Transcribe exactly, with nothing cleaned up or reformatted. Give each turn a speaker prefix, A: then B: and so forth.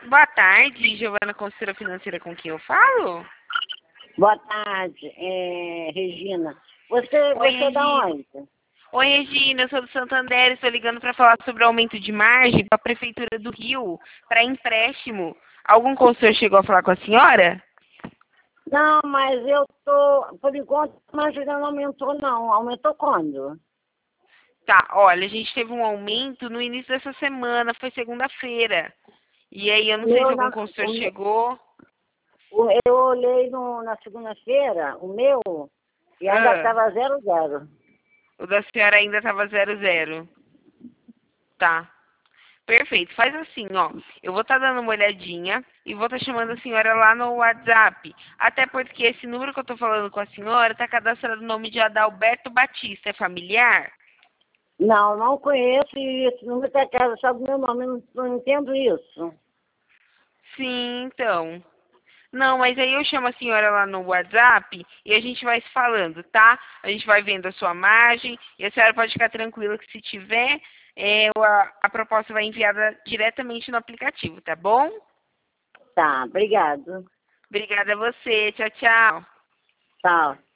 A: Boa tarde, Giovana, consultora financeira, com quem eu falo?
B: Boa tarde, é, Regina. Você,
A: Oi,
B: você é
A: Regina.
B: da onde?
A: Oi, Regina, eu sou do Santander, estou ligando para falar sobre o aumento de margem para a Prefeitura do Rio, para empréstimo. Algum consultor chegou a falar com a senhora?
B: Não, mas eu tô, por enquanto, mas ainda não aumentou não. Aumentou quando?
A: Tá, olha, a gente teve um aumento no início dessa semana, foi segunda-feira. E aí, eu não
B: O
A: sei se
B: meu,
A: algum
B: na,
A: consultor
B: o, meu-
A: chegou.
B: o- eu olhei no, na segunda-feira, o meu, e ainda
A: Ah,
B: estava zero zero.
A: o da senhora ainda estava zero zero. Tá. Perfeito, faz assim, ó. Eu vou estar dando uma olhadinha e vou estar chamando a senhora lá no WhatsApp. Até porque esse número que eu tô falando com a senhora tá cadastrado no nome de Adalberto Batista. É familiar?
B: Não, não conheço e esse número está casa, sabe o meu nome, eu não, não entendo isso.
A: Sim, então. Não, mas aí eu chamo a senhora lá no WhatsApp e a gente vai se falando, tá? A gente vai vendo a sua margem e a senhora pode ficar tranquila que se tiver, é, a, a proposta vai enviada diretamente no aplicativo, tá bom?
B: Tá, obrigado.
A: Obrigada a você. Tchau, tchau.
B: Tchau.